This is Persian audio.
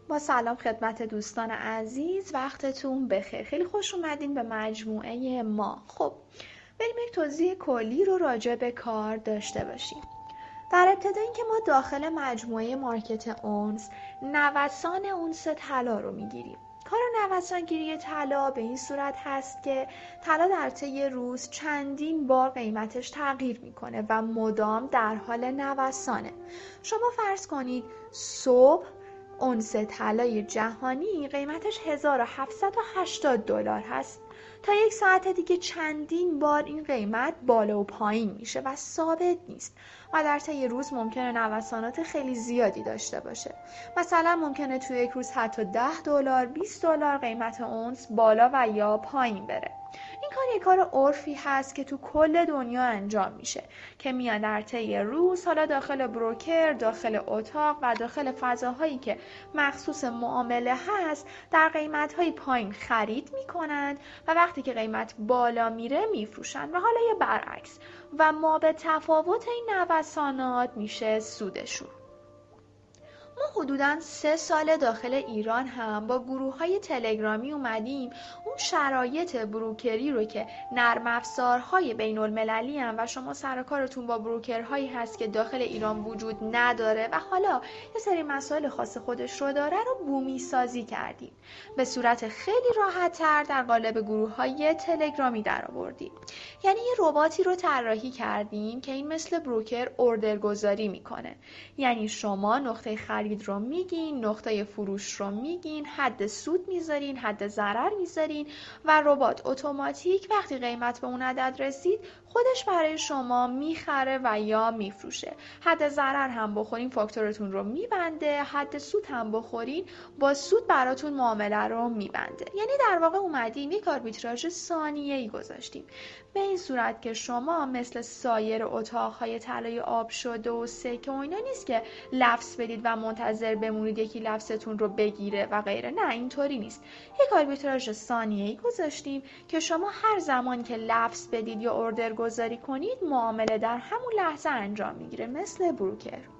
با سلام خدمت دوستان عزیز، وقتتون بخیر. خیلی خوش اومدین به مجموعه ما. خب بریم یک توضیح کلی رو راجع به کار داشته باشیم. در ابتدا اینکه ما داخل مجموعه مارکت اونس نوسان اونس طلا رو میگیریم. کار نوسانگیری طلا به این صورت هست که طلا در طی روز چندین بار قیمتش تغییر میکنه و مدام در حال نوسانه. شما فرض کنید صبح اونس طلای جهانی قیمتش $1780 هست. تا یک ساعت دیگه چندین بار این قیمت بالا و پایین میشه و ثابت نیست و در طی روز ممکنه نوسانات خیلی زیادی داشته باشه. مثلا ممکنه توی یک روز حتی $10 $20 قیمت اونس بالا و یا پایین بره. این کار یک کار عرفی هست که تو کل دنیا انجام میشه که میان در طی روز حالا داخل بروکر، داخل اتاق و داخل فضاهایی که مخصوص معامله هست در قیمت‌های پایین خرید میکنند و وقتی که قیمت بالا میره میفروشن و حالا یه برعکس و ما به تفاوت این نوسانات میشه سودشون. ما حدوداً 3 سال داخل ایران هم با گروه‌های تلگرامی اومدیم اون شرایط بروکری رو که نرم افزارهای بین المللی هم و شما سر کارتون با بروکرهایی هست که داخل ایران وجود نداره و حالا یه سری مسائل خاص خودش رو داره رو بومی سازی کردیم. به صورت خیلی راحت‌تر در قالب گروه‌های تلگرامی درآوردیم. یعنی یه رباتی رو طراحی کردیم که این مثل بروکر اوردر گذاری میکنه. یعنی شما نقطه خرید رو میگین، نقطه فروش رو میگین، حد سود میذارین، حد ضرر میذارین و ربات اتوماتیک وقتی قیمت به اون عدد رسید خودش برای شما میخره و یا میفروشه. حد ضرر هم بخورین فاکتورتون رو میبنده، حد سود هم بخورین با سود براتون معامله رو میبنده. یعنی در واقع اومدیم یک آربیتراژ ثانیه‌ای گذاشتیم. به این صورت که شما مثل سایر اتاق‌های طلای آب شده و سکه و اینا نیست که لفظ بدید و منتظر بمونید یکی لفظتون رو بگیره و غیره. نه، اینطوری نیست. یک آربیتراژ ثانیه‌ای گذاشتیم که شما هر زمانی که لفظ بدید یا اوردر گذاری کنید معامله در همون لحظه انجام میگیره مثل بروکر.